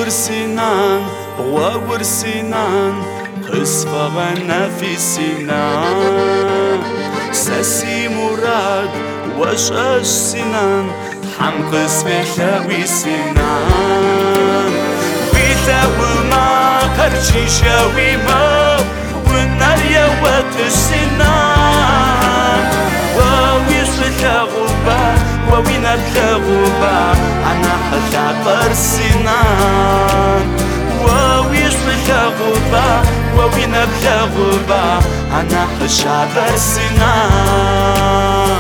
سنان وور سنان قصفغنا في سنان ساسي مراد وشاش سنان حمقص بحلاوي سنان ويثاو ما قرشي شاوي ما والنار يوات السنان ويصل غبا وين الغبا أنا حتعبر سنان ويصل غبا وين الغبا أنا حشعبر سنان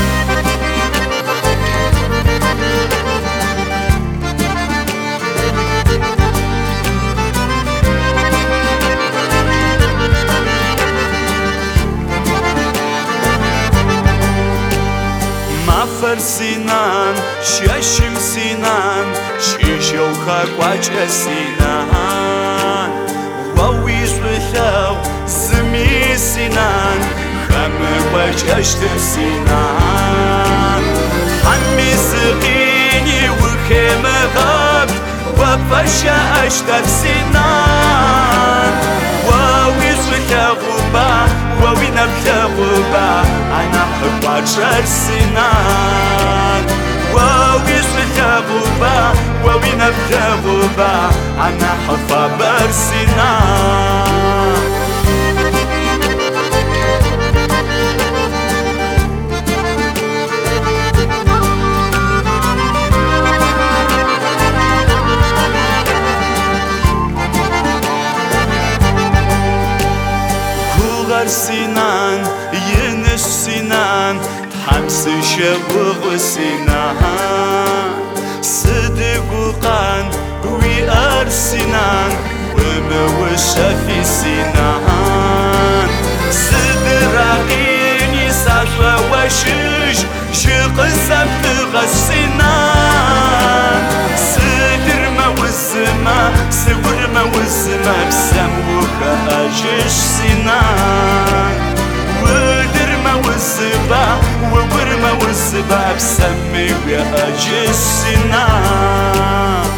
سنان شاشم سنان شيشو خاقواج سنان وويش بثاو زمي سنان خم وجهشتر سنان حمي سقيني وخيم غاب وفشا اشتر سنان وويش بثاو وين بثغبا أنا حب عشر سنان وويش بثغبا وين بثغبا أنا حب بر سنان سنان ينش سنان تحمس شبغ سنان صدق وقان ويار سنان وموشى في سنان صدراقيني ساشا وشش شقسم تغى سنان صدر موزما صور موزما بسموك أجش سنان ودر موزبا وور موزبا بسمي وأجش سنان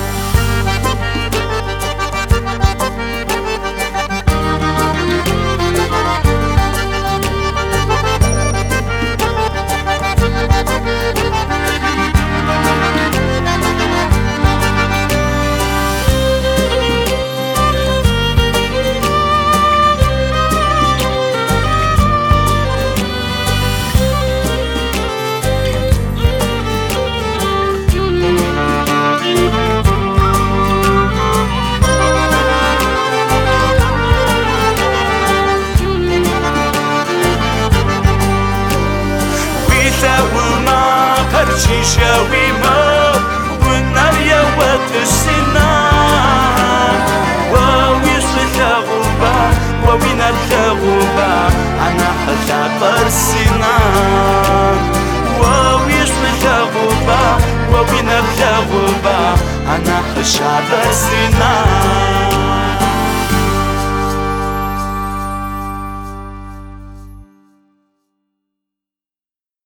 شاوي ما والنار يوات السنان ويصل غبا وين الغبا أنا حتعبر سنان ويصل غبا وين الغبا أنا حشعبر سنان